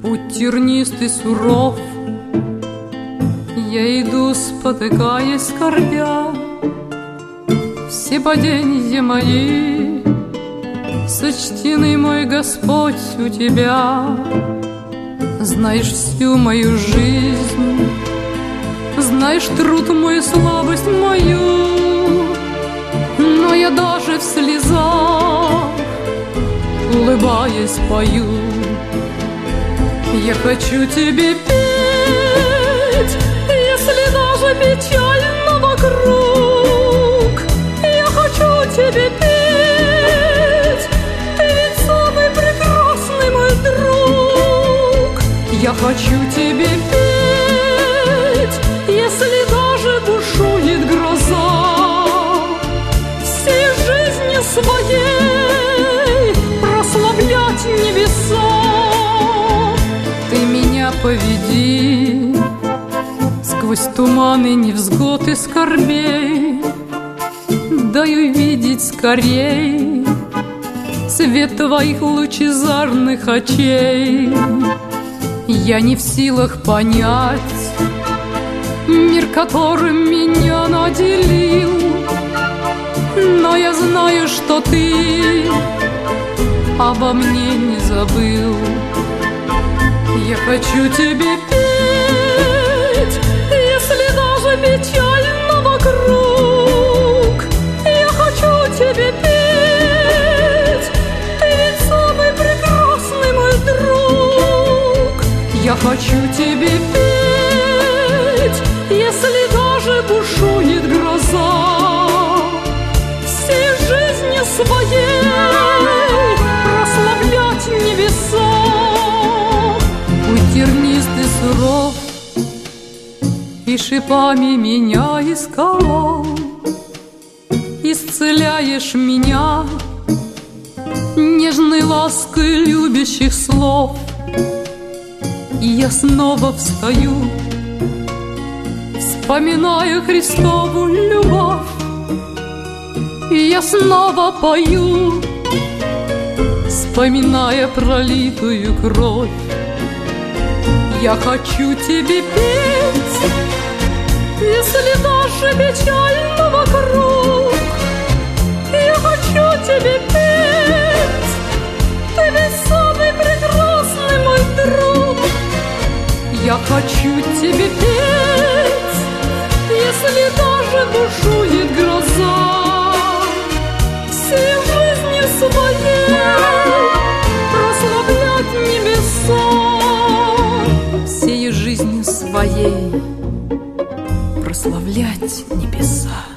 Путь тернистый, суров, я иду, спотыкаясь, скорбя. Все паденья мои сочтены, мой Господь, у Тебя. Знаешь всю мою жизнь, знаешь труд мой, слабость мою, но я даже в слезах, улыбаясь, пою. Я хочу Тебе петь, если даже печально вокруг. Я хочу Тебе петь, Ты ведь самый прекрасный мой друг. Я хочу Тебе петь, если даже бушует гроза. Всей жизни своей прославлять небеса. Ты меня поведи сквозь туманы невзгод и скорбей, дай увидеть скорей свет Твоих лучезарных очей. Я не в силах понять мир, которым меня наделил, но я знаю, что Ты обо мне не забыл. Я хочу Тебе петь, если даже печально вокруг. Я хочу Тебе петь, Ты ведь самый прекрасный мой друг. Я хочу Тебе петь, если даже бушует гроза. Всей жизни своей прославлять небеса. Путь тернистый, суров, и шипами меня искал. Исцеляешь меня нежной лаской любящих слов. И я снова встаю, вспоминая Христову любовь. И я снова пою, вспоминая пролитую кровь. Я хочу Тебе петь, если даже печально вокруг. Я хочу Тебе петь, Ты ведь самый прекрасный мой друг. Я хочу Тебе петь, если даже бушует гроза. Всей жизни своей прославлять небеса. Всей жизнью своей прославлять небеса.